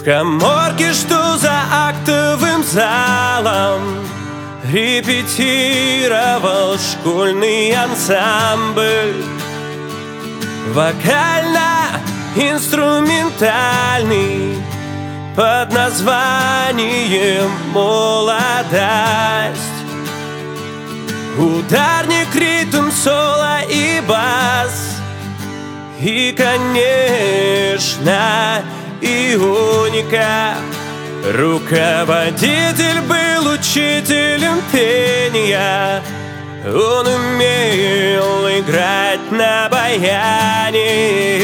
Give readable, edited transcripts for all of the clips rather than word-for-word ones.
В каморке, что за актовым залом, репетировал школьный ансамбль. Вокально-инструментальный под названием «Молодость». Ударник, ритм, соло и бас. И, конечно, ионика. Руководитель был учителем пения. Он умел играть на баяне.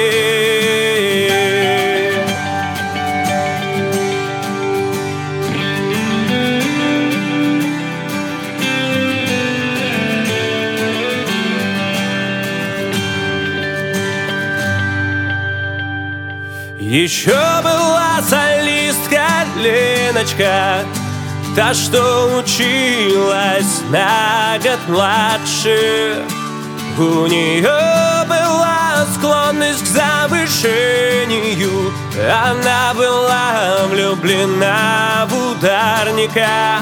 Еще была солистка Леночка, та, что училась на год младше. У нее была склонность к завышению. Она была влюблена в ударника.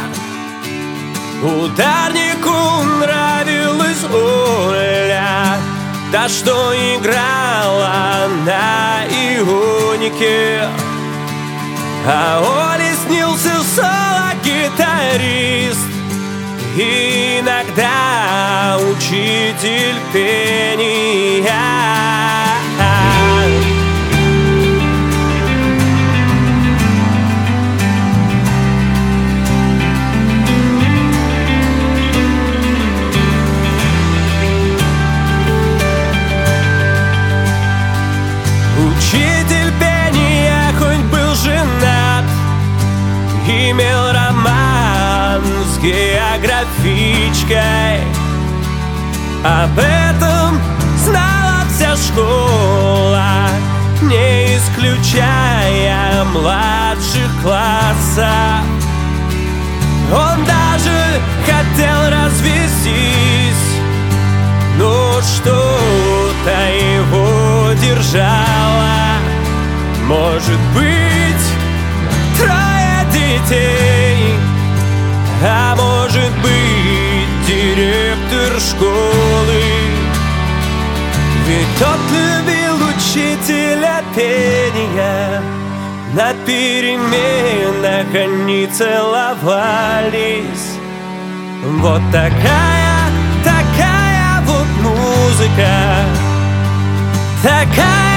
Ударнику нравилась Оля, та, что играла на ионике. А Оле снился соло-гитарист и иногда учитель пения. Учитель пения хоть был женат, имел роман с географичкой. Об этом знала вся школа, не исключая младших классов. Он даже хотел развестись, но что-то его держало. Может быть, 3 детей, а может быть, директор школы. Ведь тот любил учителя пения. На переменах они целовались. Вот такая вот музыка, такая